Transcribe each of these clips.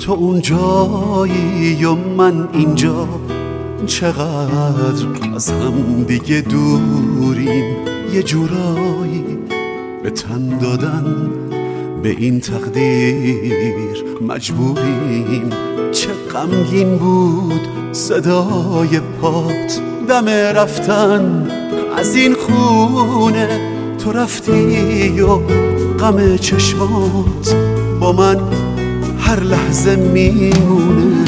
تو اون جایی و من اینجا، چقدر از هم دیگه دوریم، یه جورایی به تن دادن به این تقدیر مجبوریم. چه غمگین بود صدای پات دم رفتن از این خونه، تو رفتی و غم چشمات با من هر لحظه میمونه.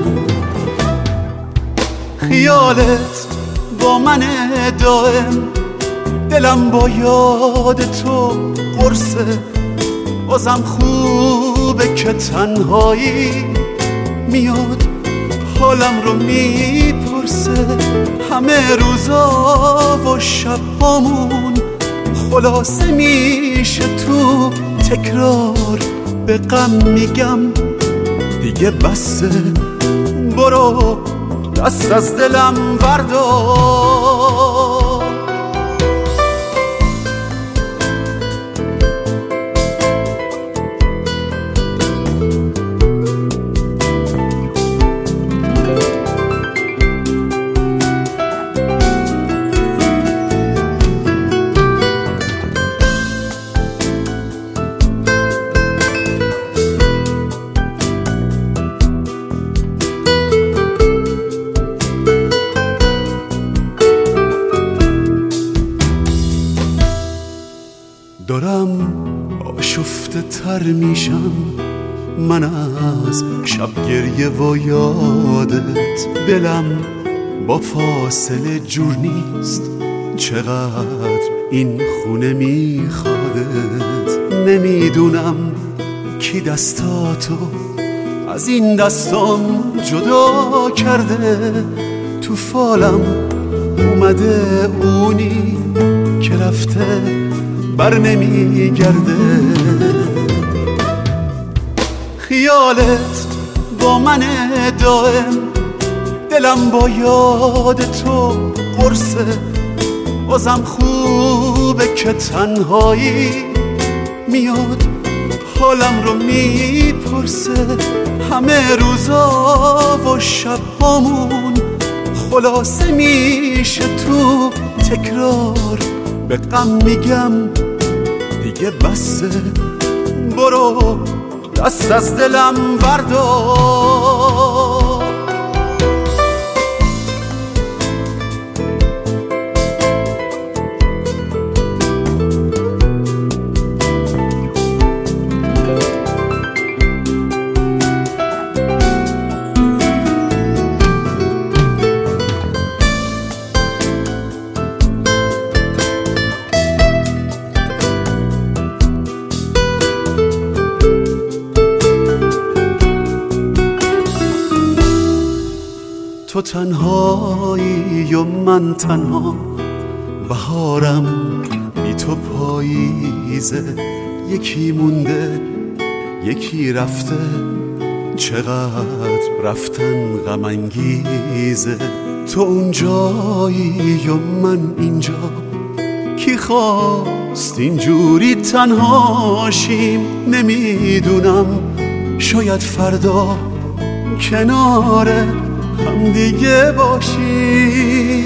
خیالت با من دائم، دلم با یاد تو قرصه، بازم خوبه که تنهایی میاد حالم رو میپرسه. همه روزا و شبامون خلاصه میشه تو تکرار، به غم میگم دیگه بسه، برو دست از دلم بردار. دارم آشفته تر میشم من از شب گریه و یادت، دلم با فاصله جور نیست، چقدر این خونه میخوادت. نمیدونم کی دستاتو از این دستام جدا کرده، تو فالم اومده اونی که رفته بر نمیگرده. خیالت با من دائم، دلم با یاد تو قرصه، بازم خوبه که تنهایی میاد حالم رو میپرسه. همه روزا و شبامون خلاصه میشه تو تکرار، به غم میگم دیگه بسه، برو دست از دلم بردار. تو تنهایی و من تنها، بهارم بی تو پاییزه، یکی مونده یکی رفته، چقدر رفتن غم انگیزه. تو اون جایی و من اینجا، کی خواست اینجوری تنهاشیم؟ نمیدونم، شاید فردا کنار هم دیگه باشیم.